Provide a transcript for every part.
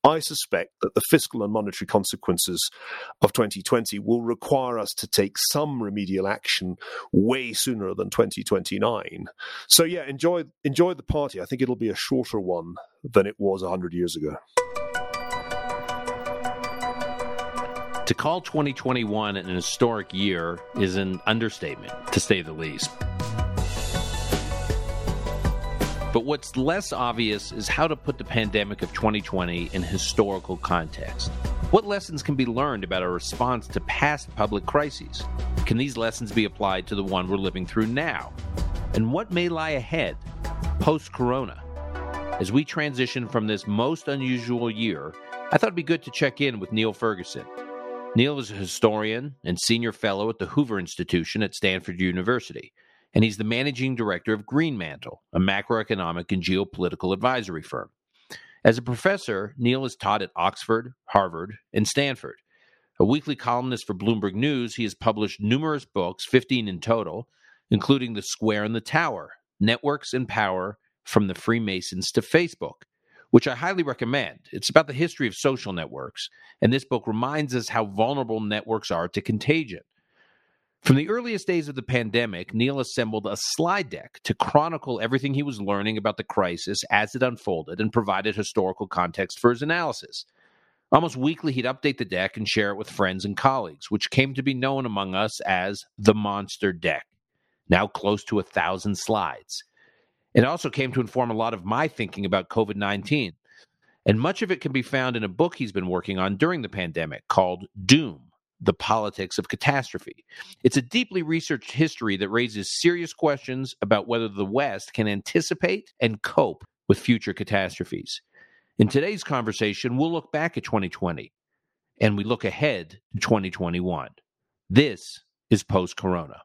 I suspect that the fiscal and monetary consequences of 2020 will require us to take some remedial action way sooner than 2029. So yeah, enjoy the party. I think it'll be a shorter one than it was 100 years ago. To call 2021 an historic year is an understatement, to say the least. But what's less obvious is how to put the pandemic of 2020 in historical context. What lessons can be learned about our response to past public crises? Can these lessons be applied to the one we're living through now? And what may lie ahead, post-corona? As we transition from this most unusual year, I thought it'd be good to check in with Niall Ferguson. Niall is a historian and senior fellow at the Hoover Institution at Stanford University, and he's the managing director of Greenmantle, a macroeconomic and geopolitical advisory firm. As a professor, Niall has taught at Oxford, Harvard, and Stanford. A weekly columnist for Bloomberg News, he has published numerous books, 15 in total, including The Square and the Tower, Networks and Power from the Freemasons to Facebook, which I highly recommend. It's about the history of social networks, and this book reminds us how vulnerable networks are to contagion. From the earliest days of the pandemic, Niall assembled a slide deck to chronicle everything he was learning about the crisis as it unfolded and provided historical context for his analysis. Almost weekly, he'd update the deck and share it with friends and colleagues, which came to be known among us as the Monster Deck, now close to 1,000 slides. It also came to inform a lot of my thinking about COVID-19, and much of it can be found in a book he's been working on during the pandemic called Doom: The Politics of Catastrophe. It's a deeply researched history that raises serious questions about whether the West can anticipate and cope with future catastrophes. In today's conversation, we'll look back at 2020, and we look ahead to 2021. This is Post-Corona.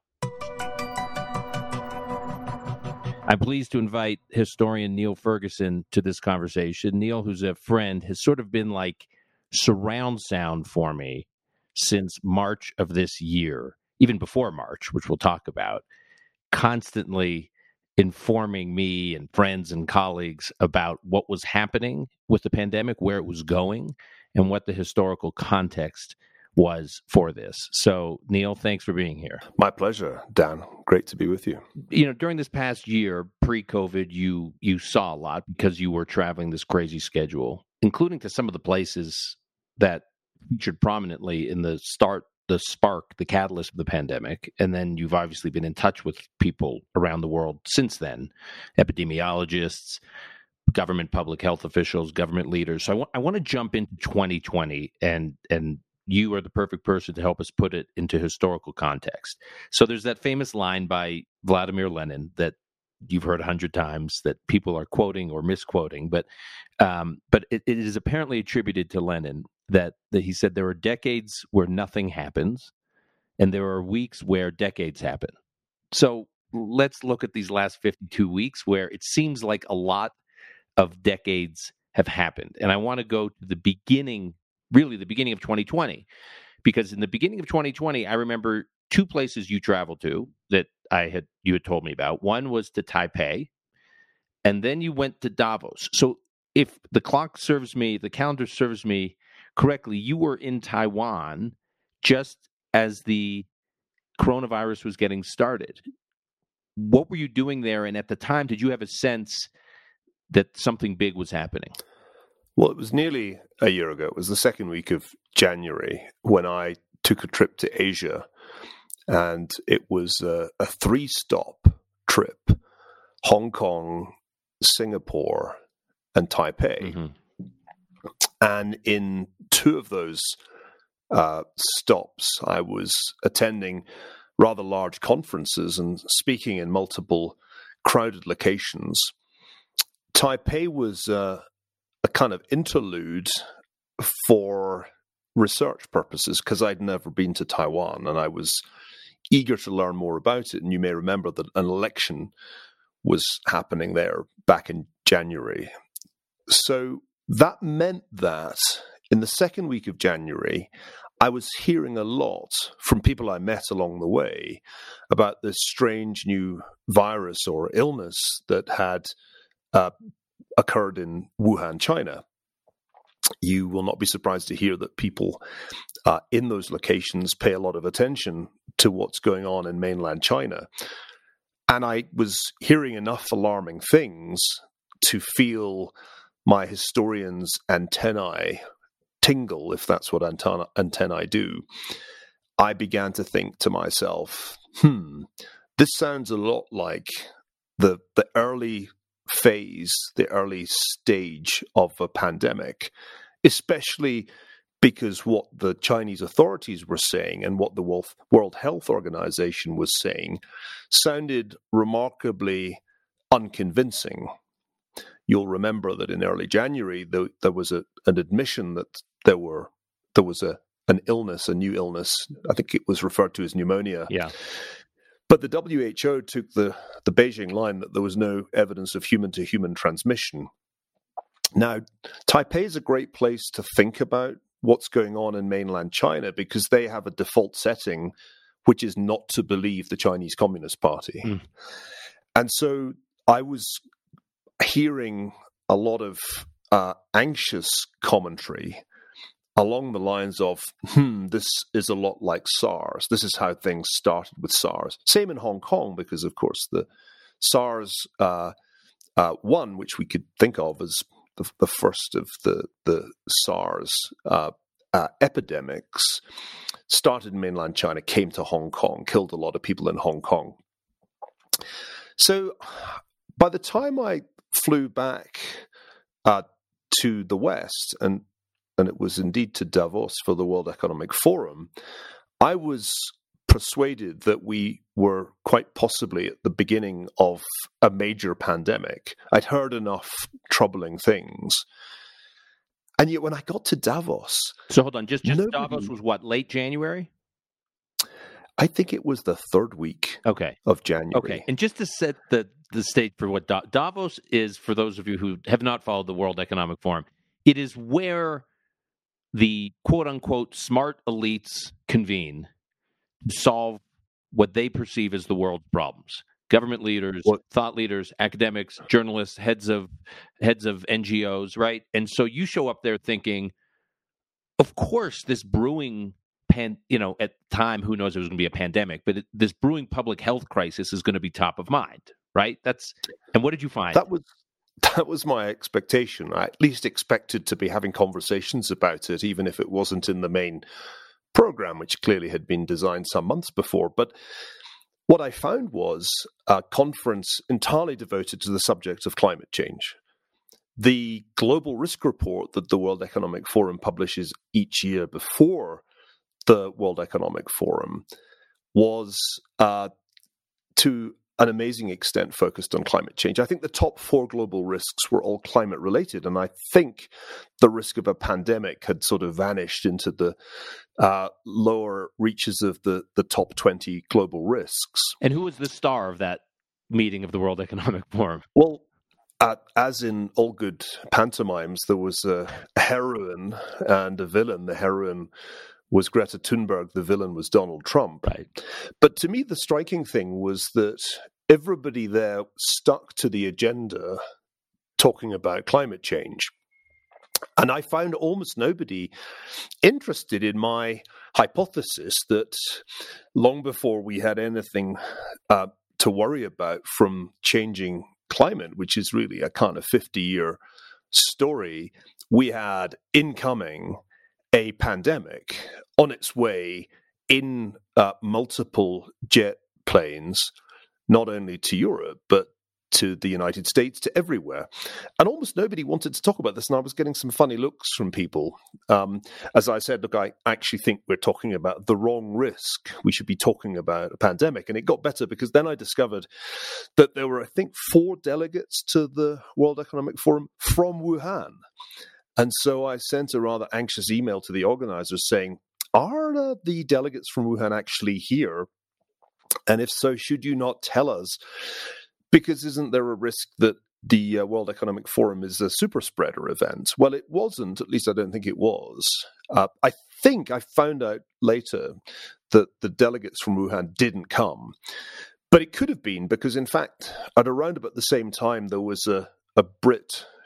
I'm pleased to invite historian Niall Ferguson to this conversation. Niall, who's a friend, has sort of been like surround sound for me since March of this year, even before March, which we'll talk about, constantly informing me and friends and colleagues about what was happening with the pandemic, where it was going, and what the historical context was for this. So, Niall, thanks for being here. My pleasure, Dan. Great to be with you. You know, during this past year, pre-COVID, you saw a lot because you were traveling this crazy schedule, including to some of the places that featured prominently in the spark, the catalyst of the pandemic. And then you've obviously been in touch with people around the world since then, epidemiologists, government public health officials, government leaders. So I want to jump into 2020, and you are the perfect person to help us put it into historical context. So there's that famous line by Vladimir Lenin that you've heard 100 times that people are quoting or misquoting, but it is apparently attributed to Lenin that he said there are decades where nothing happens, and there are weeks where decades happen. So let's look at these last 52 weeks where it seems like a lot of decades have happened. And I want to go to the beginning, really the beginning of 2020, because in the beginning of 2020, I remember two places you traveled to that you had told me about. One was to Taipei, and then you went to Davos. So if the calendar serves me correctly, you were in Taiwan just as the coronavirus was getting started. What were you doing there? And at the time, did you have a sense that something big was happening? Well, it was nearly a year ago. It was the second week of January when I took a trip to Asia, and it was a 3-stop trip: Hong Kong, Singapore, and Taipei. Mm-hmm. And in two of those stops, I was attending rather large conferences and speaking in multiple crowded locations. Taipei was a kind of interlude for research purposes because I'd never been to Taiwan and I was eager to learn more about it. And you may remember that an election was happening there back in January. So that meant that in the second week of January, I was hearing a lot from people I met along the way about this strange new virus or illness that had occurred in Wuhan, China. you will not be surprised to hear that people in those locations pay a lot of attention to what's going on in mainland China. And I was hearing enough alarming things to feel my historian's antennae tingle, if that's what antennae do. I began to think to myself, this sounds a lot like the early phase, the early stage of a pandemic, especially because what the Chinese authorities were saying and what the World Health Organization was saying sounded remarkably unconvincing. You'll remember that in early January, there was an admission that there was an illness, a new illness. I think it was referred to as pneumonia. Yeah. But the WHO took the Beijing line that there was no evidence of human-to-human transmission. Now, Taipei is a great place to think about what's going on in mainland China because they have a default setting, which is not to believe the Chinese Communist Party. And so I was hearing a lot of anxious commentary along the lines of, this is a lot like SARS. This is how things started with SARS. Same in Hong Kong, because, of course, the SARS one, which we could think of as the first of the SARS epidemics, started in mainland China, came to Hong Kong, killed a lot of people in Hong Kong. So by the time I flew back to the West, and it was indeed to Davos for the World Economic Forum, I was persuaded that we were quite possibly at the beginning of a major pandemic. I'd heard enough troubling things. And yet when I got to Davos... So hold on, just Davos was what, late January? I think it was the third week of January. Okay, and just to set the stage for what Davos is, for those of you who have not followed the World Economic Forum, it is where the quote-unquote smart elites convene to solve what they perceive as the world's problems. Government leaders, thought leaders, academics, journalists, heads of NGOs, right? And so you show up there thinking, of course, this brewing at the time, who knows if it was going to be a pandemic, but this brewing public health crisis is going to be top of mind, right? And what did you find? That was my expectation. I at least expected to be having conversations about it, even if it wasn't in the main program, which clearly had been designed some months before. But what I found was a conference entirely devoted to the subject of climate change. The global risk report that the World Economic Forum publishes each year before the World Economic Forum was to an amazing extent focused on climate change. I think the top 4 global risks were all climate related, and I think the risk of a pandemic had sort of vanished into the lower reaches of the top 20 global risks. And who was the star of that meeting of the World Economic Forum? Well, as in all good pantomimes, there was a heroine and a villain. The heroine was Greta Thunberg, the villain was Donald Trump. Right. But to me, the striking thing was that everybody there stuck to the agenda talking about climate change. And I found almost nobody interested in my hypothesis that long before we had anything to worry about from changing climate, which is really a kind of 50-year story, we had incoming a pandemic on its way in multiple jet planes, not only to Europe, but to the United States, to everywhere. And almost nobody wanted to talk about this. And I was getting some funny looks from people. As I said, look, I actually think we're talking about the wrong risk. We should be talking about a pandemic. And it got better because then I discovered that there were, I think, 4 delegates to the World Economic Forum from Wuhan. And so I sent a rather anxious email to the organizers saying, are the delegates from Wuhan actually here? And if so, should you not tell us? Because isn't there a risk that the World Economic Forum is a super spreader event? Well, it wasn't. At least I don't think it was. I think I found out later that the delegates from Wuhan didn't come. But it could have been because, in fact, at around about the same time, there was a Brit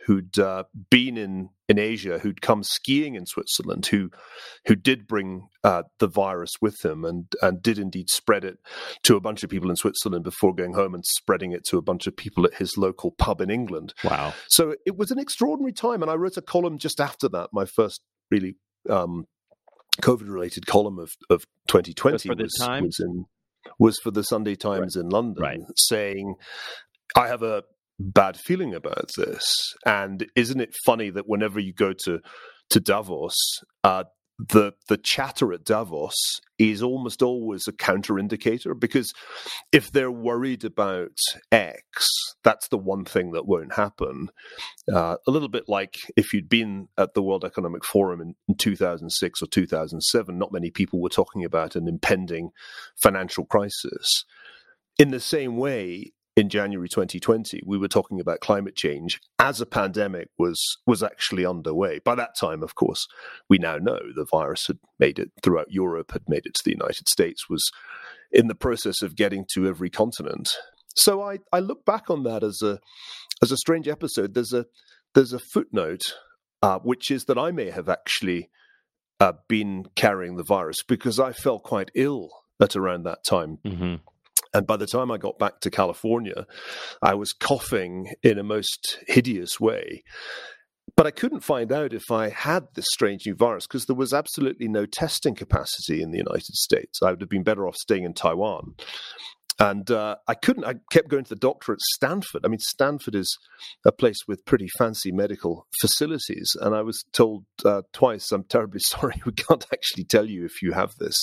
who'd been in Asia, who'd come skiing in Switzerland, who did bring the virus with him and did indeed spread it to a bunch of people in Switzerland before going home and spreading it to a bunch of people at his local pub in England. Wow. So it was an extraordinary time. And I wrote a column just after that, my first really COVID-related column of 2020 was for the Sunday Times in London, saying, I have a bad feeling about this. And isn't it funny that whenever you go to Davos, the chatter at Davos is almost always a counter-indicator, because if they're worried about X, that's the one thing that won't happen. A little bit like if you'd been at the World Economic Forum in 2006 or 2007, not many people were talking about an impending financial crisis. In the same way, in January 2020, we were talking about climate change as a pandemic was actually underway. By that time, of course, we now know the virus had made it throughout Europe, had made it to the United States, was in the process of getting to every continent. So I look back on that as a strange episode. There's a footnote, which is that I may have actually been carrying the virus because I felt quite ill at around that time. Mm-hmm. And by the time I got back to California, I was coughing in a most hideous way. But I couldn't find out if I had this strange new virus because there was absolutely no testing capacity in the United States. I would have been better off staying in Taiwan. And I kept going to the doctor at Stanford. I mean, Stanford is a place with pretty fancy medical facilities. And I was told twice, I'm terribly sorry, we can't actually tell you if you have this.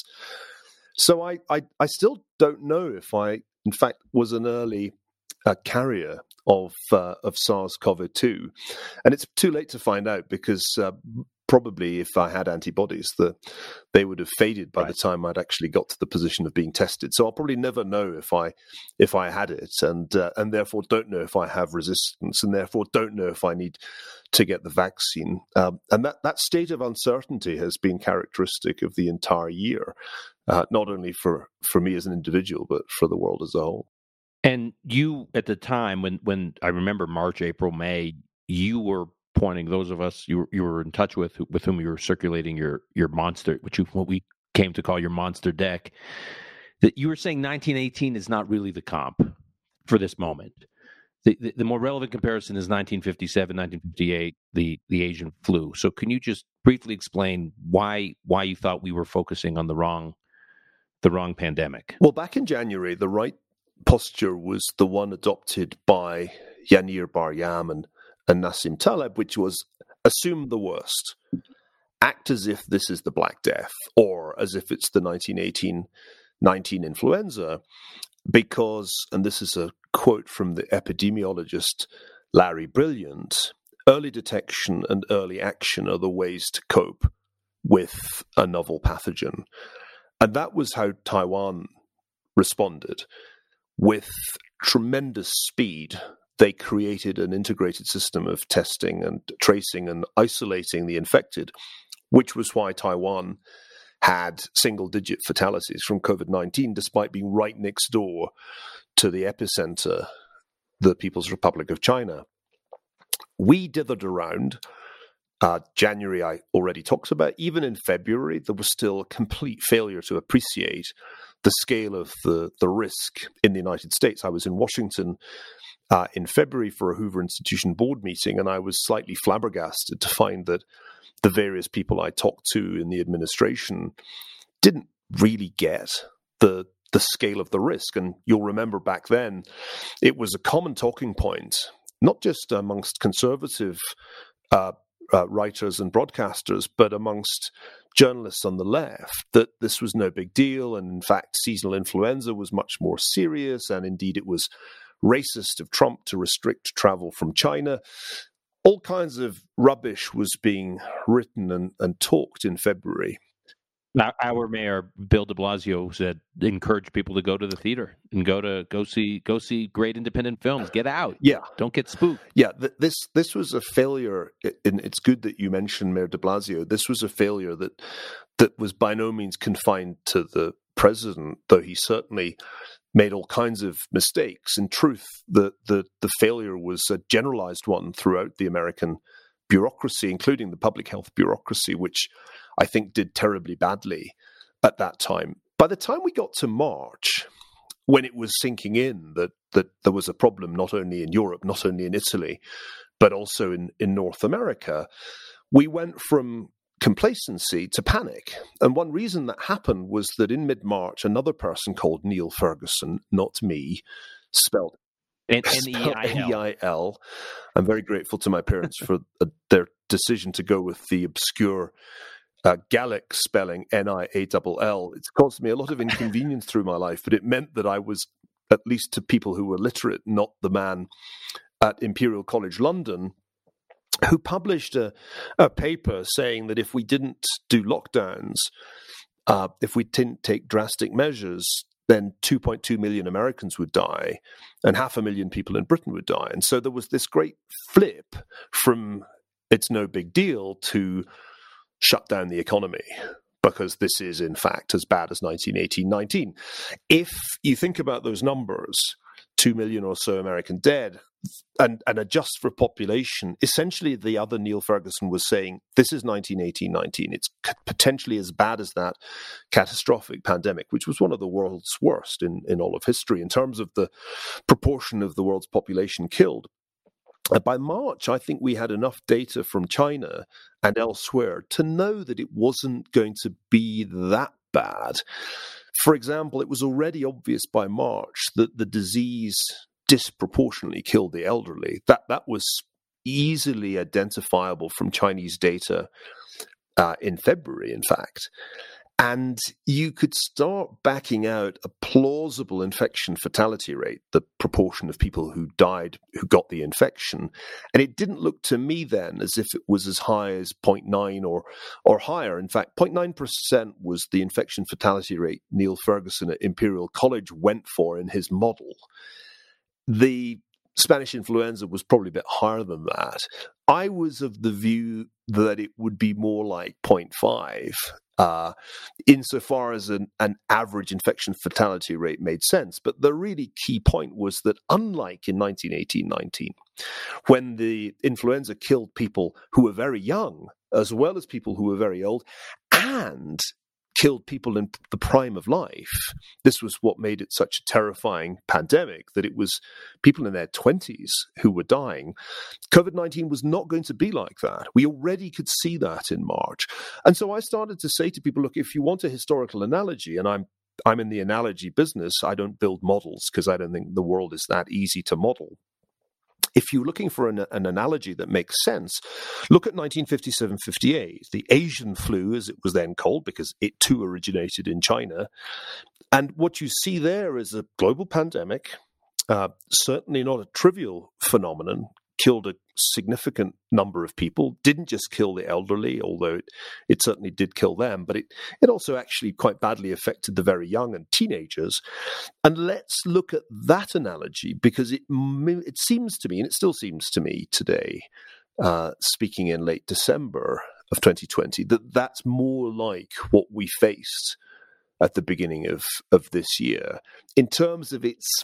So I still don't know if I, in fact, was an early carrier of SARS-CoV-2. And it's too late to find out because probably if I had antibodies, they would have faded by the time I'd actually got to the position of being tested. So I'll probably never know if I had it, and therefore don't know if I have resistance, and therefore don't know if I need to get the vaccine. And that state of uncertainty has been characteristic of the entire year, not only for me as an individual, but for the world as a whole. And you, at the time, when I remember March, April, May, you were pointing those of us you were in touch with whom you were circulating your monster, what we came to call your monster deck, that you were saying 1918 is not really the comp for this moment. The more relevant comparison is 1957, 1958, the Asian flu. So can you just briefly explain why you thought we were focusing on the wrong pandemic? Well, back in January, the right posture was the one adopted by Yanir Bar-Yam and Nassim Taleb, which was assume the worst, act as if this is the Black Death, or as if it's the 1918-19 influenza, because, and this is a quote from the epidemiologist Larry Brilliant, early detection and early action are the ways to cope with a novel pathogen. And that was how Taiwan responded. With tremendous speed, they created an integrated system of testing and tracing and isolating the infected, which was why Taiwan had single-digit fatalities from COVID-19, despite being right next door to the epicenter, the People's Republic of China. We dithered around. January, I already talked about. Even in February, there was still a complete failure to appreciate the scale of the risk in the United States. I was in Washington in February for a Hoover Institution board meeting, and I was slightly flabbergasted to find that the various people I talked to in the administration didn't really get the scale of the risk. And you'll remember back then, it was a common talking point, not just amongst conservative writers and broadcasters, but amongst journalists on the left, that this was no big deal. And in fact, seasonal influenza was much more serious. And indeed, it was racist of Trump to restrict travel from China. All kinds of rubbish was being written and talked in February. Now, our mayor, Bill de Blasio, said encourage people to go to the theater and go see great independent films. Get out. Yeah. Don't get spooked. Yeah, this was a failure, and it's good that you mentioned Mayor de Blasio. This was a failure that was by no means confined to the president, though he certainly made all kinds of mistakes. In truth, the failure was a generalized one throughout the American bureaucracy, including the public health bureaucracy, which I think did terribly badly at that time. By the time we got to March, when it was sinking in that there was a problem not only in Europe, not only in Italy, but also in North America, we went from complacency to panic. And one reason that happened was that in mid-March, another person called Neil Ferguson, not me, spelled N-E-I-L. I'm very grateful to my parents for their decision to go with the obscure Gaelic spelling N-I-A-L-L. It's caused me a lot of inconvenience through my life, but it meant that I was, at least to people who were literate, not the man at Imperial College London, who published a paper saying that if we didn't do lockdowns, if we didn't take drastic measures, then 2.2 million Americans would die and 500,000 people in Britain would die. And so there was this great flip from it's no big deal to shut down the economy, because this is, in fact, as bad as 1918-19. If you think about those numbers, 2 million or so American dead, and adjust for population, essentially the other Neil Ferguson was saying, this is 1918-19. It's potentially as bad as that catastrophic pandemic, which was one of the world's worst in all of history in terms of the proportion of the world's population killed. By March, I think we had enough data from China and elsewhere to know that it wasn't going to be that bad. For example, it was already obvious by March that the disease disproportionately killed the elderly. That was easily identifiable from Chinese data in February, in fact. And you could start backing out a plausible infection fatality rate, the proportion of people who died who got the infection. And it didn't look to me then as if it was as high as 0.9 or higher. In fact, 0.9% was the infection fatality rate Neil Ferguson at Imperial College went for in his model. The Spanish influenza was probably a bit higher than that. I was of the view that it would be more like 0.5, insofar as an average infection fatality rate made sense. But the really key point was that unlike in 1918-19, when the influenza killed people who were very young, as well as people who were very old, and killed people in the prime of life. This was what made it such a terrifying pandemic, that it was people in their 20s who were dying. COVID-19 was not going to be like that. We already could see that in March. And so I started to say to people, look, if you want a historical analogy, and I'm in the analogy business, I don't build models because I don't think the world is that easy to model. If you're looking for an analogy that makes sense, look at 1957-58, the Asian flu, as it was then called, because it too originated in China. And what you see there is a global pandemic, certainly not a trivial phenomenon, killed a significant number of people, didn't just kill the elderly, although it certainly did kill them, but it also actually quite badly affected the very young and teenagers. And let's look at that analogy, because it seems to me, and it still seems to me today, speaking in late December of 2020, that that's more like what we faced at the beginning of this year in terms of its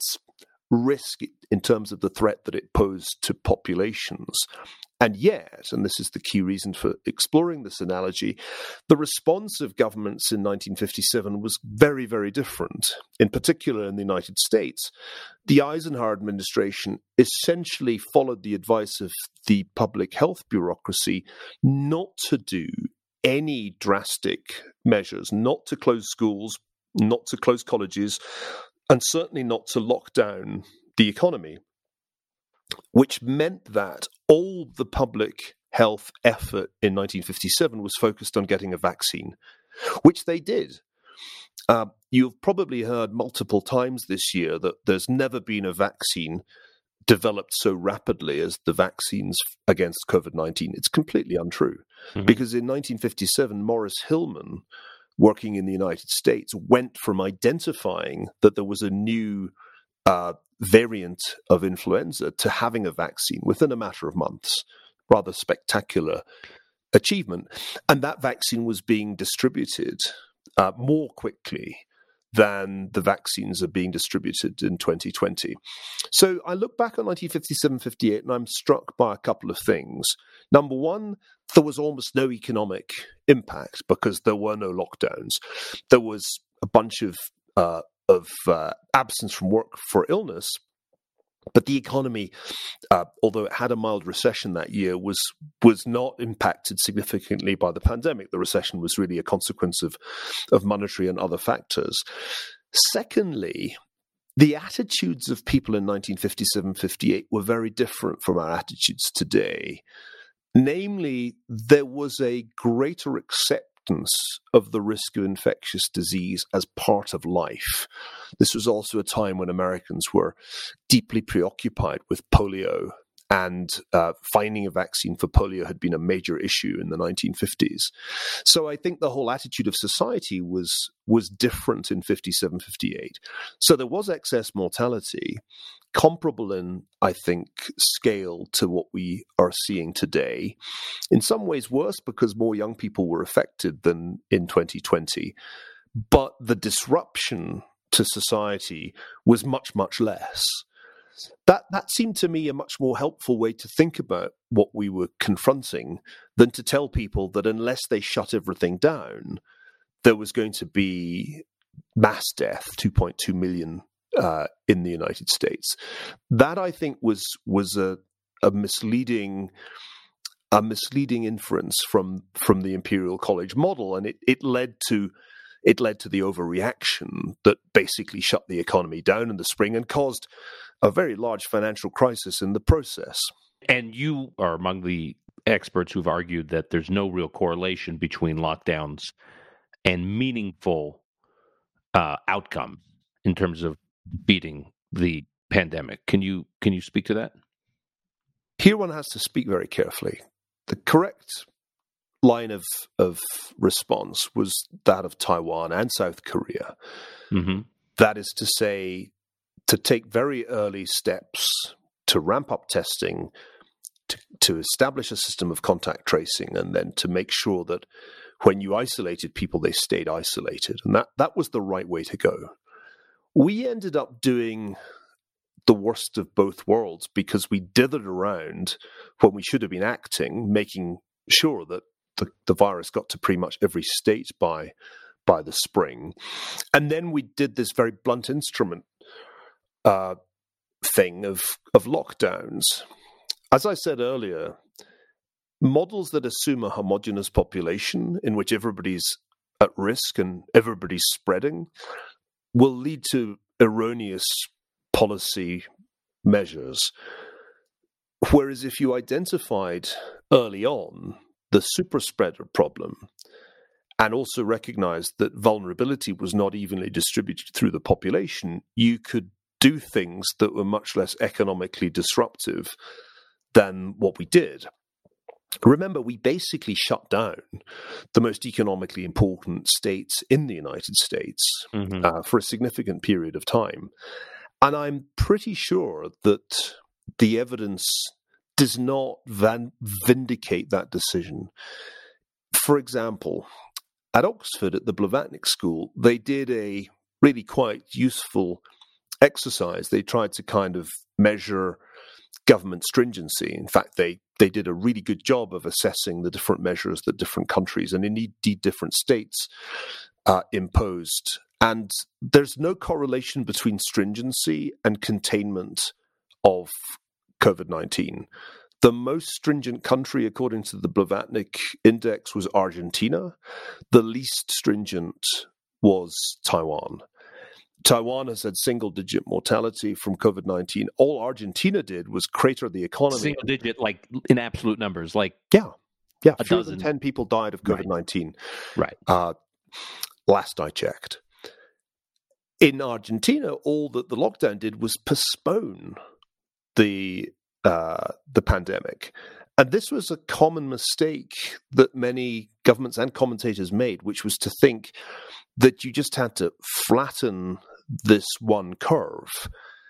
risk, in terms of the threat that it posed to populations. And yet, and this is the key reason for exploring this analogy, the response of governments in 1957 was very, very different. In particular, in the United States, the Eisenhower administration essentially followed the advice of the public health bureaucracy not to do any drastic measures, not to close schools, not to close colleges, and certainly not to lock down the economy, which meant that all the public health effort in 1957 was focused on getting a vaccine, which they did. You've probably heard multiple times this year that there's never been a vaccine developed so rapidly as the vaccines against COVID-19. It's completely untrue, because in 1957, Morris Hillman, working in the United States, went from identifying that there was a new variant of influenza to having a vaccine within a matter of months. Rather spectacular achievement. And that vaccine was being distributed more quickly than the vaccines are being distributed in 2020. So I look back at 1957-58 and I'm struck by a couple of things. Number one, there was almost no economic impact because there were no lockdowns. There was a bunch of absence from work for illness, but the economy, although it had a mild recession that year, was not impacted significantly by the pandemic. The recession was really a consequence of monetary and other factors. Secondly, the attitudes of people in 1957-58 were very different from our attitudes today. Namely, there was a greater acceptance of the risk of infectious disease as part of life. This was also a time when Americans were deeply preoccupied with polio, and finding a vaccine for polio had been a major issue in the 1950s. So I think the whole attitude of society was different in 57-58. So there was excess mortality, comparable in, I think, scale to what we are seeing today. In some ways worse because more young people were affected than in 2020. But the disruption to society was much, much less. That seemed to me a much more helpful way to think about what we were confronting than to tell people that unless they shut everything down, there was going to be mass death, 2.2 million in the United States. That, I think, was a misleading inference from the Imperial College model, and it led to the overreaction that basically shut the economy down in the spring and caused a very large financial crisis in the process. And you are among the experts who've argued that there's no real correlation between lockdowns and meaningful outcome in terms of beating the pandemic. Can you speak to that? Here one has to speak very carefully. The correct line of response was that of Taiwan and South Korea. Mm-hmm. That is to say, to take very early steps to ramp up testing, to establish a system of contact tracing, and then to make sure that when you isolated people, they stayed isolated. And that was the right way to go. We ended up doing the worst of both worlds because we dithered around when we should have been acting, making sure that the virus got to pretty much every state by the spring. And then we did this very blunt instrument thing of lockdowns. As I said earlier, models that assume a homogeneous population in which everybody's at risk and everybody's spreading will lead to erroneous policy measures. Whereas if you identified early on the super spreader problem and also recognized that vulnerability was not evenly distributed through the population, you could do things that were much less economically disruptive than what we did. Remember, we basically shut down the most economically important states in the United States for a significant period of time. And I'm pretty sure that the evidence does not vindicate that decision. For example, at Oxford, at the Blavatnik School, they did a really quite useful exercise. They tried to kind of measure government stringency. In fact, they did a really good job of assessing the different measures that different countries and indeed different states imposed. And there's no correlation between stringency and containment of COVID-19. The most stringent country, according to the Blavatnik Index, was Argentina. The least stringent was Taiwan. Taiwan has had single-digit mortality from COVID-19. All Argentina did was crater the economy. Single-digit, like in absolute numbers, like yeah, a fewer dozen. than 10 people died of COVID-19. Right. Last I checked. In Argentina, all that the lockdown did was postpone the pandemic. And this was a common mistake that many governments and commentators made, which was to think that you just had to flatten this one curve.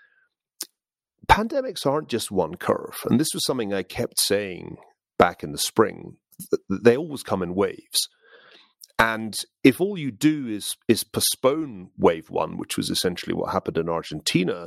Pandemics aren't just one curve. And this was something I kept saying back in the spring. They always come in waves. And if all you do is postpone wave one, which was essentially what happened in Argentina,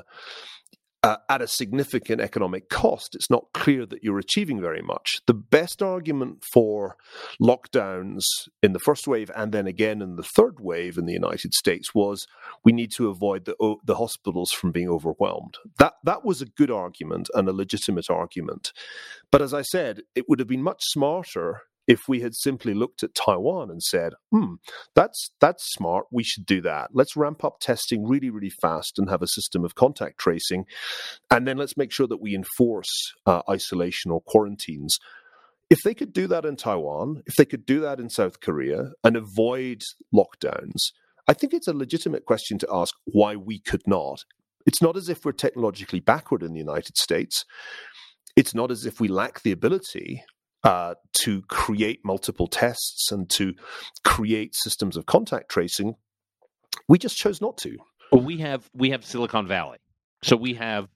at a significant economic cost, it's not clear that you're achieving very much. The best argument for lockdowns in the first wave and then again in the third wave in the United States was we need to avoid the hospitals from being overwhelmed. That was a good argument and a legitimate argument. But as I said, it would have been much smarter if we had simply looked at Taiwan and said, that's smart, we should do that. Let's ramp up testing really, really fast and have a system of contact tracing. And then let's make sure that we enforce isolation or quarantines. If they could do that in Taiwan, if they could do that in South Korea and avoid lockdowns, I think it's a legitimate question to ask why we could not. It's not as if we're technologically backward in the United States. It's not as if we lack the ability to create multiple tests and to create systems of contact tracing. We just chose not to. Well, we have Silicon Valley, so we have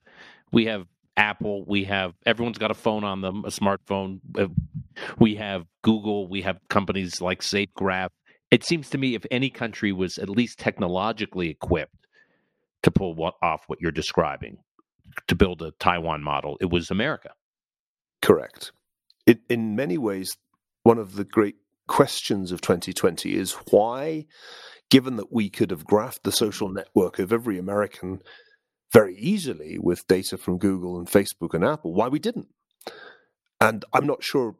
Apple, everyone's got a phone on them, a smartphone. We have Google, we have companies like SafeGraph. It seems to me if any country was at least technologically equipped to pull off what you're describing, to build a Taiwan model, it was America. Correct. In many ways, one of the great questions of 2020 is why, given that we could have graphed the social network of every American very easily with data from Google and Facebook and Apple, why we didn't. And I'm not sure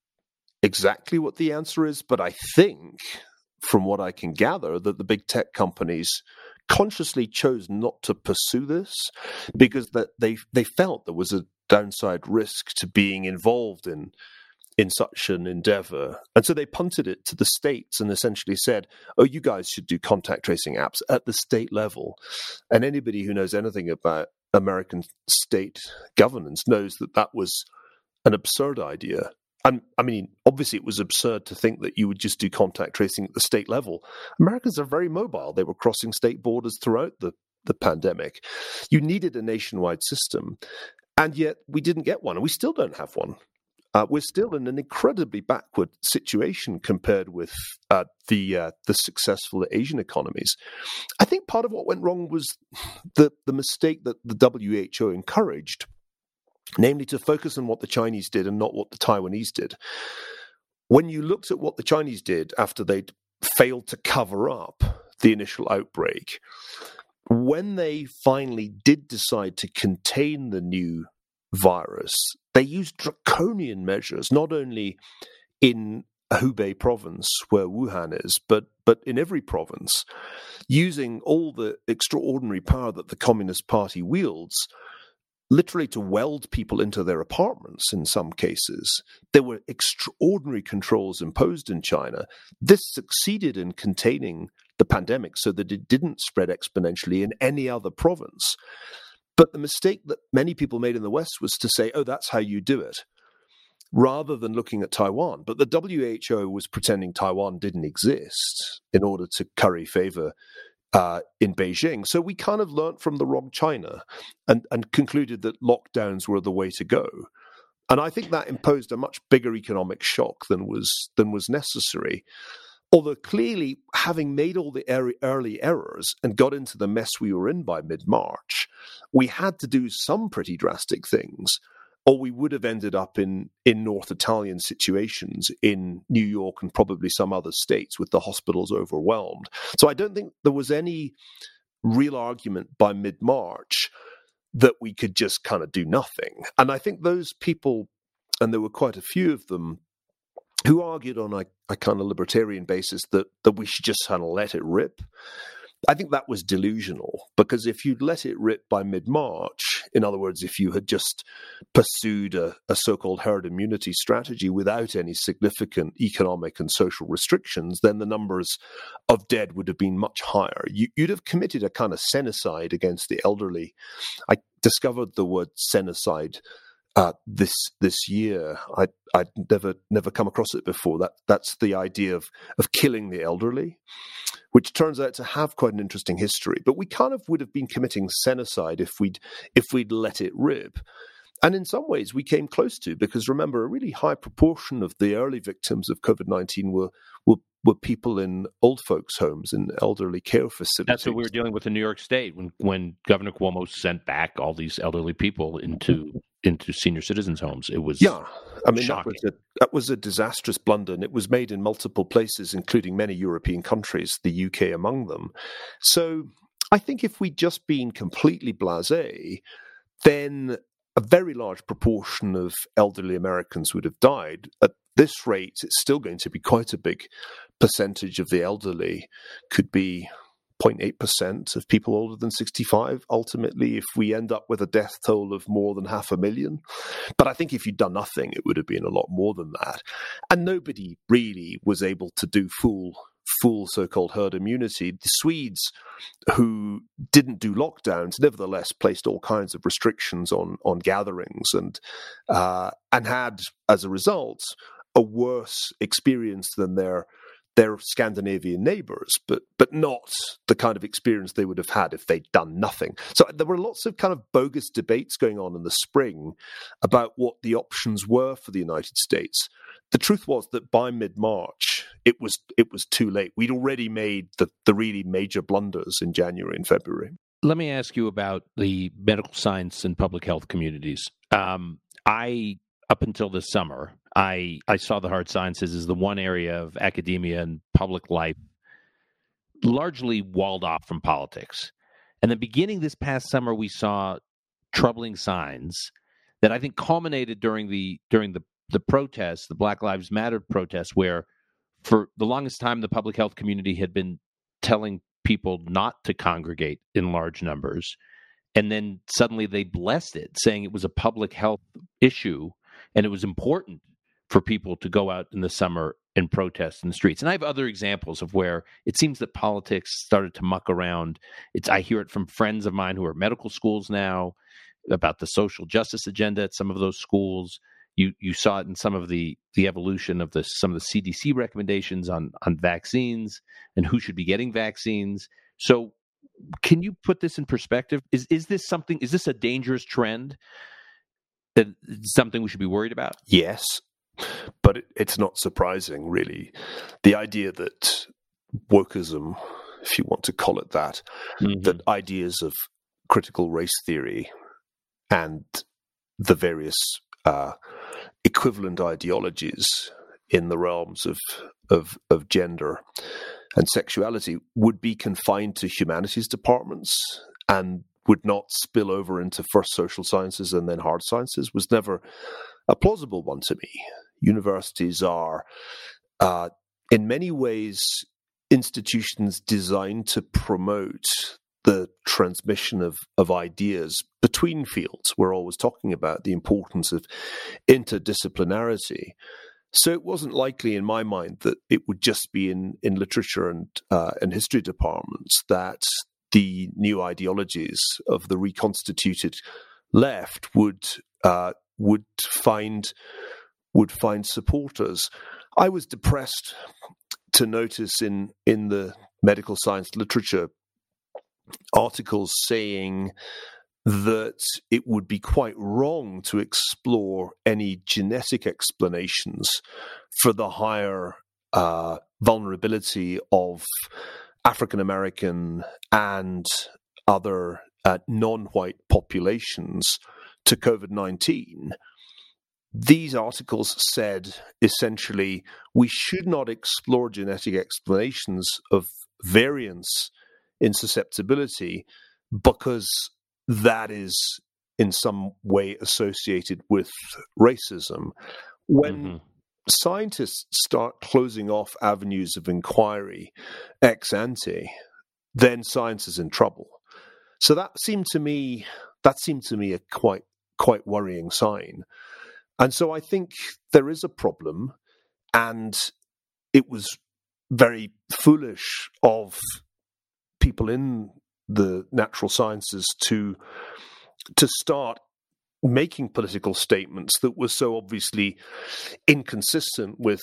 exactly what the answer is, but I think, from what I can gather, that the big tech companies consciously chose not to pursue this because that they felt there was a downside risk to being involved in such an endeavor. And so they punted it to the states and essentially said, oh, you guys should do contact tracing apps at the state level. And anybody who knows anything about American state governance knows that that was an absurd idea. And I mean, obviously it was absurd to think that you would just do contact tracing at the state level. Americans are very mobile. They were crossing state borders throughout the pandemic. You needed a nationwide system. And yet we didn't get one, and we still don't have one. We're still in an incredibly backward situation compared with the successful Asian economies. I think part of what went wrong was the mistake that the WHO encouraged, namely to focus on what the Chinese did and not what the Taiwanese did. When you looked at what the Chinese did after they'd failed to cover up the initial outbreak, when they finally did decide to contain the new virus, they used draconian measures, not only in Hubei province, where Wuhan is, but in every province, using all the extraordinary power that the Communist Party wields, literally to weld people into their apartments in some cases. There were extraordinary controls imposed in China. This succeeded in containing the pandemic so that it didn't spread exponentially in any other province. But the mistake that many people made in the West was to say, oh, that's how you do it, rather than looking at Taiwan. But the WHO was pretending Taiwan didn't exist in order to curry favor in Beijing. So we kind of learnt from the wrong China and concluded that lockdowns were the way to go. And I think that imposed a much bigger economic shock than was necessary. Although clearly, having made all the early errors and got into the mess we were in by mid-March, we had to do some pretty drastic things, or we would have ended up in North Italian situations in New York and probably some other states with the hospitals overwhelmed. So I don't think there was any real argument by mid-March that we could just kind of do nothing. And I think those people, and there were quite a few of them, who argued on a kind of libertarian basis that we should just kind of let it rip. I think that was delusional, because if you'd let it rip by mid-March, in other words, if you had just pursued a so-called herd immunity strategy without any significant economic and social restrictions, then the numbers of dead would have been much higher. You'd have committed a kind of senocide against the elderly. I discovered the word senocide this year. I'd never come across it before. That's the idea of killing the elderly, which turns out to have quite an interesting history. But we kind of would have been committing senocide if we'd let it rip. And in some ways we came close to, because remember, a really high proportion of the early victims of COVID-19 were were people in old folks' homes and elderly care facilities. That's what we were dealing with in New York State when Governor Cuomo sent back all these elderly people into senior citizens' homes. It was shocking. That was a disastrous blunder, and it was made in multiple places, including many European countries, the UK among them. So I think if we'd just been completely blasé, then a very large proportion of elderly Americans would have died. At this rate, it's still going to be quite a big percentage of the elderly, could be 0.8% of people older than 65, ultimately, if we end up with a death toll of more than 500,000. But I think if you'd done nothing, it would have been a lot more than that. And nobody really was able to do full so-called herd immunity. The Swedes, who didn't do lockdowns, nevertheless placed all kinds of restrictions on gatherings and had, as a result, a worse experience than their Scandinavian neighbors, but not the kind of experience they would have had if they'd done nothing. So there were lots of kind of bogus debates going on in the spring about what the options were for the United States. The truth was that by mid-March, it was too late. We'd already made the really major blunders in January and February. Let me ask you about the medical science and public health communities. Up until this summer, I saw the hard sciences as the one area of academia and public life largely walled off from politics. And then beginning this past summer, we saw troubling signs that I think culminated during the protests, the Black Lives Matter protests, where for the longest time the public health community had been telling people not to congregate in large numbers. And then suddenly they blessed it, saying it was a public health issue and it was important for people to go out in the summer and protest in the streets. And I have other examples of where it seems that politics started to muck around. I hear it from friends of mine who are at medical schools now about the social justice agenda at some of those schools. You saw it in some of the evolution of some of the CDC recommendations on vaccines and who should be getting vaccines. So can you put this in perspective? Is this a dangerous trend? That something we should be worried about? Yes, but it's not surprising, really. The idea that wokeism, if you want to call it that, that ideas of critical race theory and the various equivalent ideologies in the realms of gender and sexuality would be confined to humanities departments and would not spill over into first social sciences and then hard sciences was never a plausible one to me. Universities are, in many ways, institutions designed to promote the transmission of ideas between fields. We're always talking about the importance of interdisciplinarity. So it wasn't likely in my mind that it would just be in literature and history departments that the new ideologies of the reconstituted left would find supporters. I was depressed to notice in the medical science literature articles saying that it would be quite wrong to explore any genetic explanations for the higher vulnerability of African American and other non-white populations to COVID-19. These articles said, essentially, we should not explore genetic explanations of variance in susceptibility because that is in some way associated with racism. When scientists start closing off avenues of inquiry ex ante, then science is in trouble. So that seemed to me a quite worrying sign. And so I think there is a problem, and it was very foolish of people in the natural sciences to start making political statements that were so obviously inconsistent with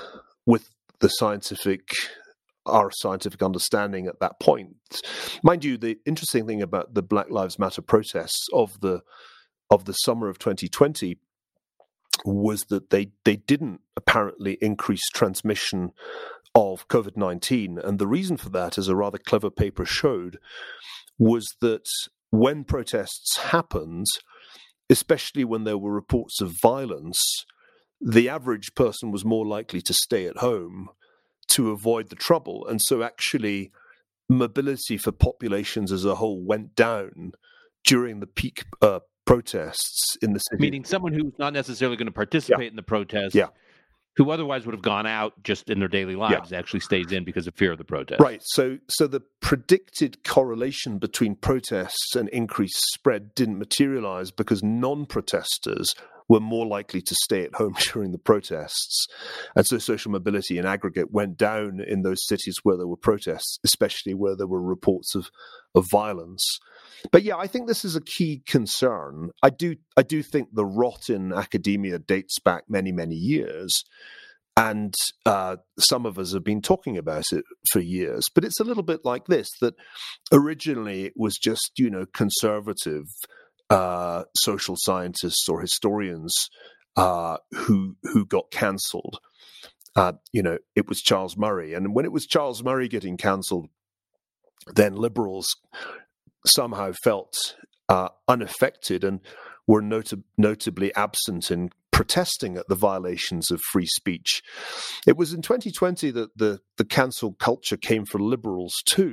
our scientific understanding at that point. Mind you, the interesting thing about the Black Lives Matter protests of the summer of 2020 was that they didn't apparently increase transmission of COVID-19. And the reason for that, as a rather clever paper showed, was that when protests happened, especially when there were reports of violence, the average person was more likely to stay at home to avoid the trouble. And so actually mobility for populations as a whole went down during the peak protests in the city. Meaning someone who's not necessarily going to participate in the protest, who otherwise would have gone out just in their daily lives, actually stays in because of fear of the protest. Right. So the predicted correlation between protests and increased spread didn't materialize because non-protesters were more likely to stay at home during the protests. And so social mobility in aggregate went down in those cities where there were protests, especially where there were reports of violence. But yeah, I think this is a key concern. I do think the rot in academia dates back many, many years. And some of us have been talking about it for years. But it's a little bit like this, that originally it was just, conservative social scientists or historians who got cancelled. It was Charles Murray. And when it was Charles Murray getting cancelled, then liberals somehow felt unaffected and were notably absent in protesting at the violations of free speech. It was in 2020 that the cancel culture came for liberals too.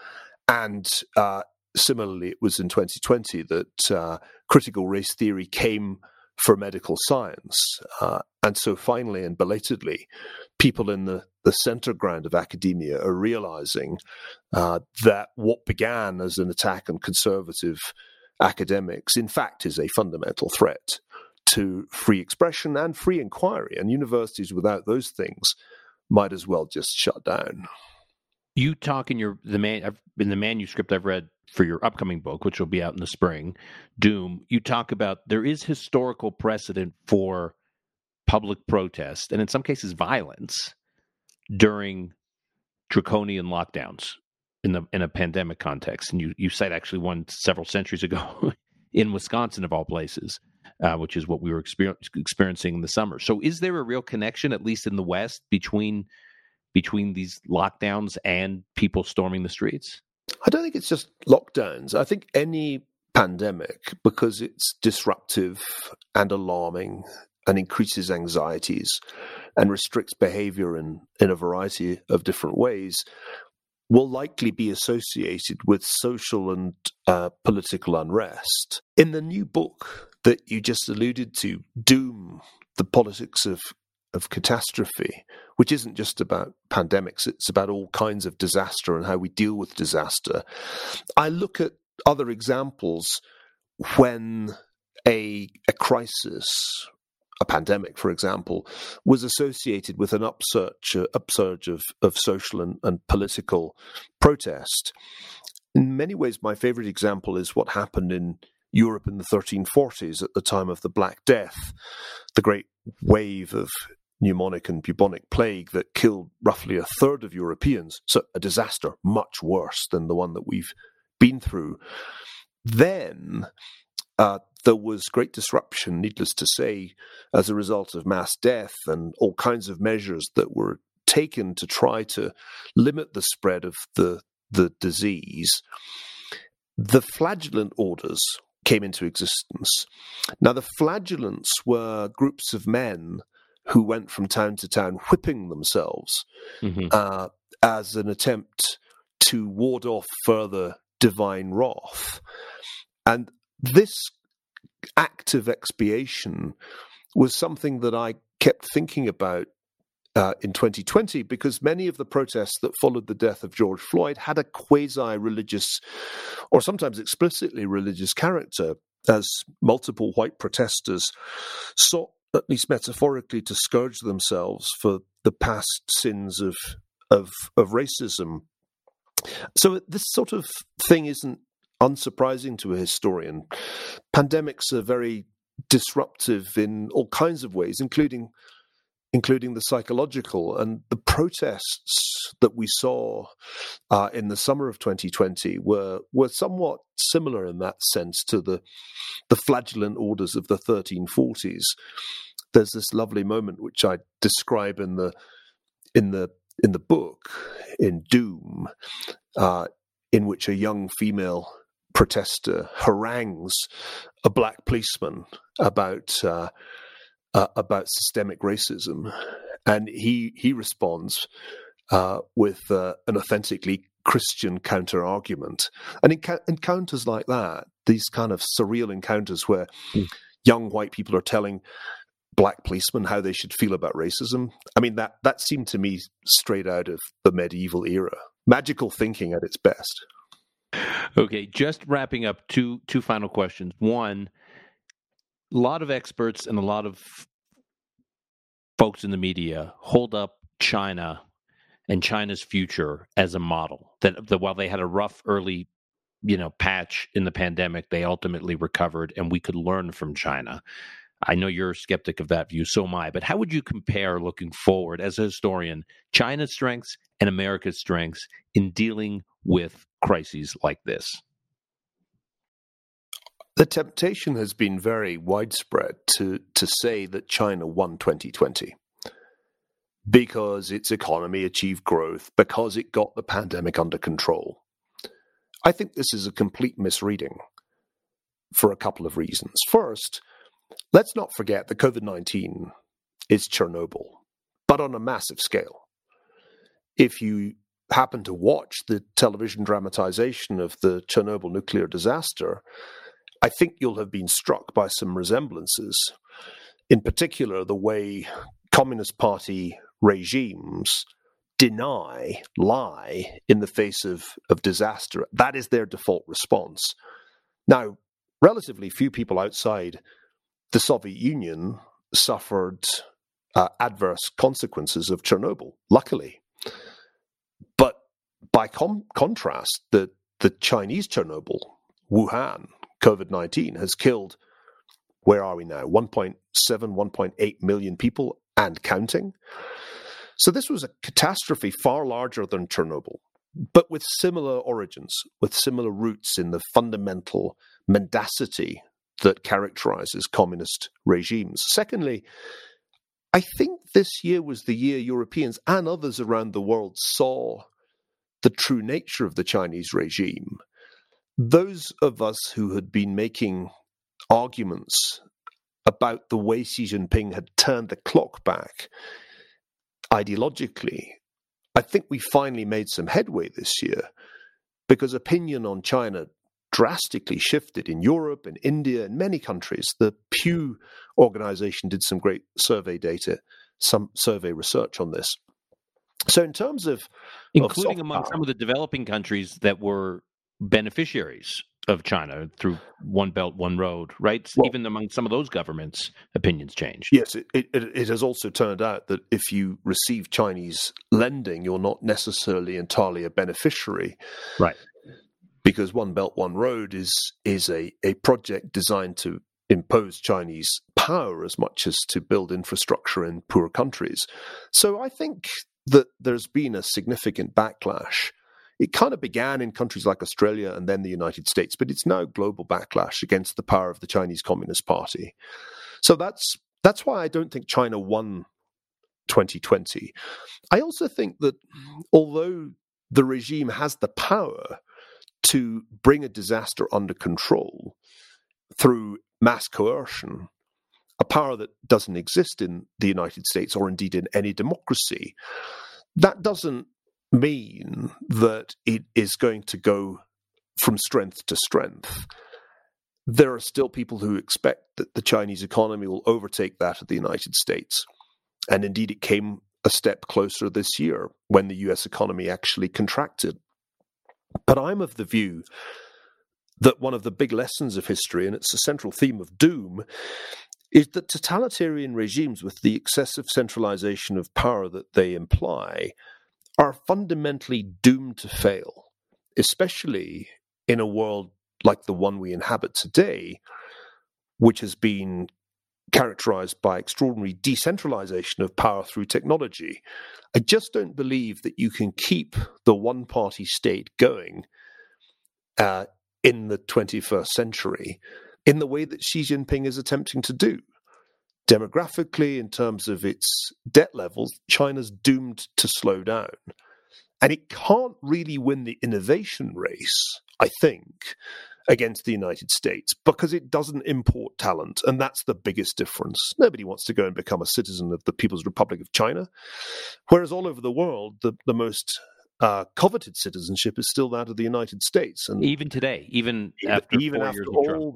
And similarly, it was in 2020 that critical race theory came for medical science. And so finally and belatedly, people in the center ground of academia are realizing that what began as an attack on conservative academics, in fact, is a fundamental threat to free expression and free inquiry. And universities without those things might as well just shut down. You talk in the manuscript I've read for your upcoming book, which will be out in the spring, Doom, you talk about there is historical precedent for public protest, and in some cases violence, during draconian lockdowns in a pandemic context. And you cite actually one several centuries ago in Wisconsin, of all places, which is what we were experiencing in the summer. So is there a real connection, at least in the West, between these lockdowns and people storming the streets? I don't think it's just lockdowns. I think any pandemic, because it's disruptive and alarming and increases anxieties and restricts behavior in a variety of different ways, will likely be associated with social and political unrest. In the new book that you just alluded to, Doom, The Politics of Catastrophe, which isn't just about pandemics, it's about all kinds of disaster and how we deal with disaster. I look at other examples when a crisis, a pandemic, for example, was associated with an upsurge of social and political protest. In many ways, my favorite example is what happened in Europe in the 1340s at the time of the Black Death, the great wave of pneumonic and bubonic plague that killed roughly a third of Europeans. So a disaster much worse than the one that we've been through. Then there was great disruption, needless to say, as a result of mass death and all kinds of measures that were taken to try to limit the spread of the disease. The flagellant orders came into existence. Now, the flagellants were groups of men who went from town to town whipping themselves as an attempt to ward off further divine wrath. And this act of expiation was something that I kept thinking about in 2020, because many of the protests that followed the death of George Floyd had a quasi-religious or sometimes explicitly religious character, as multiple white protesters sought, at least metaphorically, to scourge themselves for the past sins of racism. So this sort of thing isn't unsurprising to a historian. Pandemics are very disruptive in all kinds of ways, including the psychological. And the protests that we saw in the summer of 2020 were somewhat similar in that sense to the flagellant orders of the 1340s. There's this lovely moment which I describe in the in the book, in Doom, in which a young female protester harangues a black policeman about systemic racism, and he responds with an authentically Christian counter-argument. And encounters like that, these kind of surreal encounters where young white people are telling black policemen how they should feel about racism, I mean, that seemed to me straight out of the medieval era. Magical thinking at its best. Okay, just wrapping up, two final questions. One, a lot of experts and a lot of folks in the media hold up China and China's future as a model. That while they had a rough early, patch in the pandemic, they ultimately recovered, and we could learn from China. I know you're a skeptic of that view, so am I. But how would you compare, looking forward as a historian, China's strengths and America's strengths in dealing with crises like this? The temptation has been very widespread to say that China won 2020 because its economy achieved growth, because it got the pandemic under control. I think this is a complete misreading for a couple of reasons. First, let's not forget that COVID-19 is Chernobyl, but on a massive scale. If you happen to watch the television dramatization of the Chernobyl nuclear disaster, I think you'll have been struck by some resemblances. In particular, the way Communist Party regimes lie in the face of disaster. That is their default response. Now, relatively few people outside the Soviet Union suffered adverse consequences of Chernobyl, luckily. But by contrast, the Chinese Chernobyl, Wuhan, COVID-19, has killed, where are we now, 1.7, 1.8 million people and counting. So this was a catastrophe far larger than Chernobyl, but with similar origins, with similar roots in the fundamental mendacity that characterizes communist regimes. Secondly, I think this year was the year Europeans and others around the world saw the true nature of the Chinese regime. Those of us who had been making arguments about the way Xi Jinping had turned the clock back ideologically, I think we finally made some headway this year because opinion on China drastically shifted in Europe and India and many countries. The Pew organization did some great survey research on this. So in terms of including among some of the developing countries that were beneficiaries of China through One Belt, One Road, right? Well, even among some of those governments, opinions changed. Yes, it has also turned out that if you receive Chinese lending, you're not necessarily entirely a beneficiary. Right. Because One Belt, One Road is a project designed to impose Chinese power as much as to build infrastructure in poor countries. So I think that there's been a significant backlash. It kind of began in countries like Australia and then the United States, but it's now global backlash against the power of the Chinese Communist Party. So that's why I don't think China won 2020. I also think that although the regime has the power to bring a disaster under control through mass coercion, a power that doesn't exist in the United States or indeed in any democracy, that doesn't mean that it is going to go from strength to strength. There are still people who expect that the Chinese economy will overtake that of the United States. And indeed, it came a step closer this year when the US economy actually contracted. But I'm of the view that one of the big lessons of history, and it's a central theme of Doom, is that totalitarian regimes with the excessive centralization of power that they imply are fundamentally doomed to fail, especially in a world like the one we inhabit today, which has been characterized by extraordinary decentralization of power through technology. I just don't believe that you can keep the one-party state going in the 21st century in the way that Xi Jinping is attempting to do. demographically, in terms of its debt levels, China's doomed to slow down. And it can't really win the innovation race, I think, against the United States because it doesn't import talent. And that's the biggest difference. Nobody wants to go and become a citizen of the People's Republic of China. Whereas all over the world, the most coveted citizenship is still that of the United States. And even today, even after all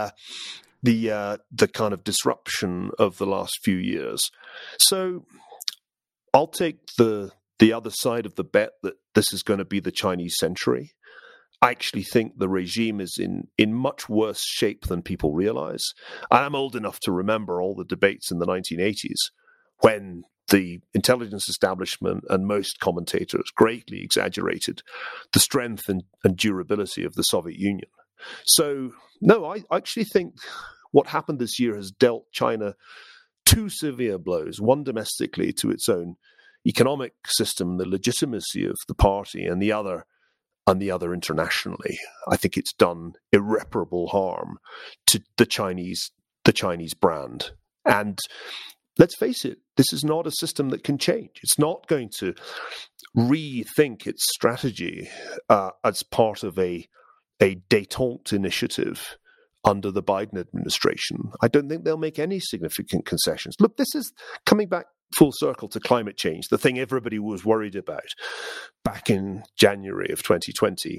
the kind of disruption of the last few years. So I'll take the other side of the bet that this is going to be the Chinese century. I actually think the regime is in much worse shape than people realize. I'm old enough to remember all the debates in the 1980s when the intelligence establishment and most commentators greatly exaggerated the strength and durability of the Soviet Union. So, no, I actually think what happened this year has dealt China two severe blows, one domestically to its own economic system, the legitimacy of the party, and the other internationally. I think it's done irreparable harm to the Chinese brand. And let's face it, this is not a system that can change. It's not going to rethink its strategy as part of a détente initiative under the Biden administration. I don't think they'll make any significant concessions. Look, this is coming back full circle to climate change, the thing everybody was worried about back in January of 2020.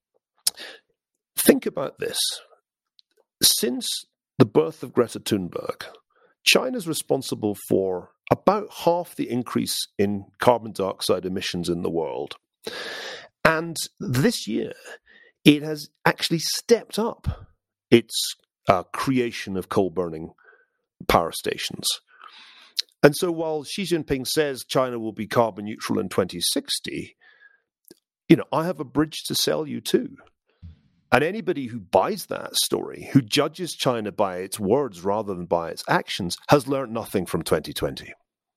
Think about this. Since the birth of Greta Thunberg, China's responsible for about half the increase in carbon dioxide emissions in the world. And this year, it has actually stepped up its creation of coal-burning power stations. And so while Xi Jinping says China will be carbon neutral in 2060, I have a bridge to sell you too. And anybody who buys that story, who judges China by its words rather than by its actions, has learned nothing from 2020.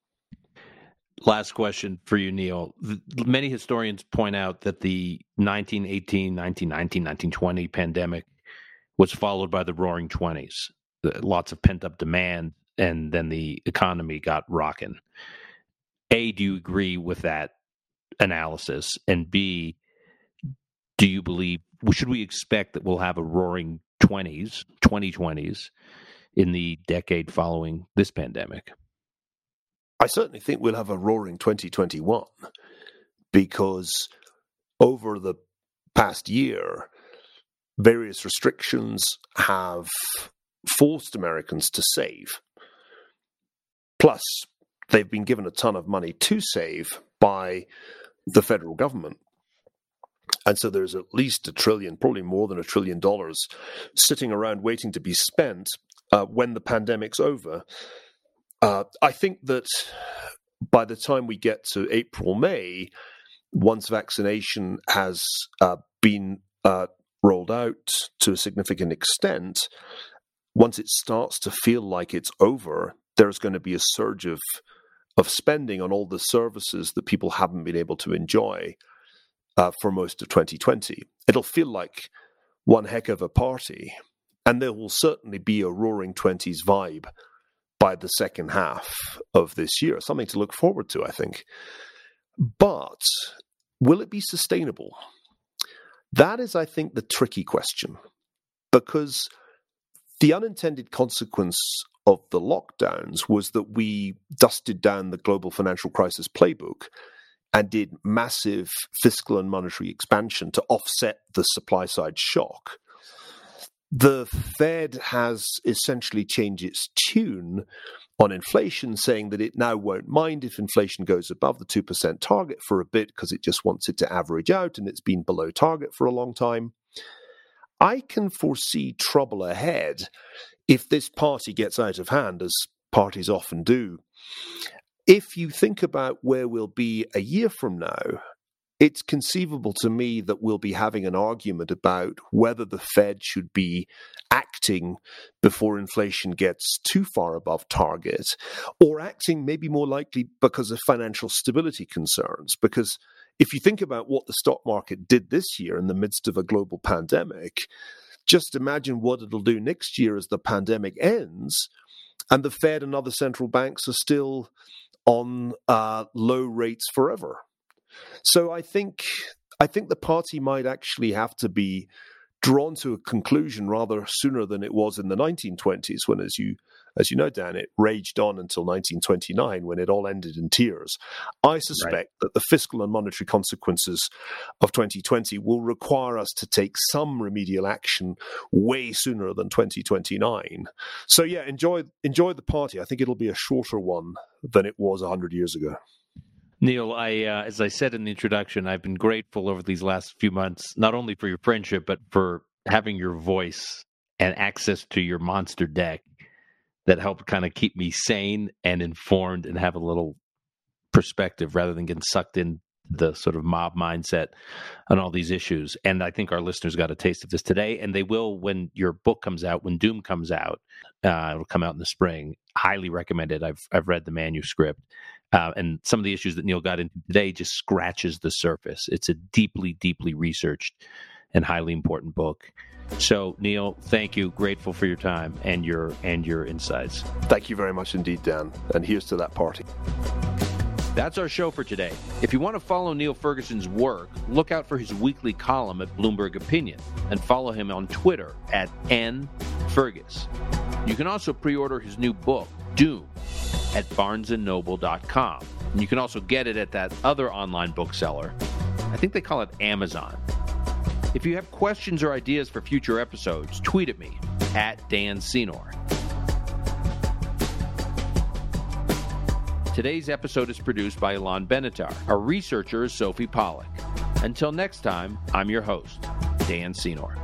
Last question for you, Neil. Many historians point out that the 1918, 1919, 1920 pandemic was followed by the Roaring '20s. Lots of pent-up demand, and then the economy got rocking. A, do you agree with that analysis? And B, do you believe, should we expect that we'll have a roaring 2020s in the decade following this pandemic? I certainly think we'll have a roaring 2021 because over the past year, various restrictions have forced Americans to save. Plus, they've been given a ton of money to save by the federal government. And so there's at least $1 trillion, probably more than $1 trillion, sitting around waiting to be spent when the pandemic's over. I think that by the time we get to April, May, once vaccination has been rolled out to a significant extent, once it starts to feel like it's over, there's going to be a surge of spending on all the services that people haven't been able to enjoy for most of 2020. It'll feel like one heck of a party, and there will certainly be a roaring 20s vibe by the second half of this year. Something to look forward to, I think. But will it be sustainable? That is, I think, the tricky question, because the unintended consequence of the lockdowns was that we dusted down the global financial crisis playbook and did massive fiscal and monetary expansion to offset the supply side shock. The Fed has essentially changed its tune on inflation, saying that it now won't mind if inflation goes above the 2% target for a bit because it just wants it to average out, and it's been below target for a long time. I can foresee trouble ahead if this party gets out of hand, as parties often do. If you think about where we'll be a year from now, it's conceivable to me that we'll be having an argument about whether the Fed should be acting before inflation gets too far above target, or acting maybe more likely because of financial stability concerns. Because if you think about what the stock market did this year in the midst of a global pandemic, just imagine what it'll do next year as the pandemic ends. And the Fed and other central banks are still on low rates forever. So I think the party might actually have to be drawn to a conclusion rather sooner than it was in the 1920s, when, as you know, Dan, it raged on until 1929, when it all ended in tears. I suspect that the fiscal and monetary consequences of 2020 will require us to take some remedial action way sooner than 2029. So yeah, enjoy the party. I think it'll be a shorter one than it was 100 years ago. Neil, as I said in the introduction, I've been grateful over these last few months, not only for your friendship, but for having your voice and access to your monster deck that helped kind of keep me sane and informed and have a little perspective rather than getting sucked in the sort of mob mindset on all these issues. And I think our listeners got a taste of this today, and they will when your book comes out, when Doom comes out. It'll come out in the spring. Highly recommend it. I've read the manuscript. And some of the issues that Neil got into today just scratches the surface. It's a deeply, deeply researched and highly important book. So, Neil, thank you. Grateful for your time and your insights. Thank you very much indeed, Dan. And here's to that party. That's our show for today. If you want to follow Neil Ferguson's work, look out for his weekly column at Bloomberg Opinion and follow him on Twitter at @nfergus. You can also pre-order his new book, Doom, at barnesandnoble.com. And you can also get it at that other online bookseller. I think they call it Amazon. If you have questions or ideas for future episodes, tweet at me at Dan Senor. Today's episode is produced by Ilan Benatar. Our researcher is Sophie Pollack. Until next time, I'm your host, Dan Senor.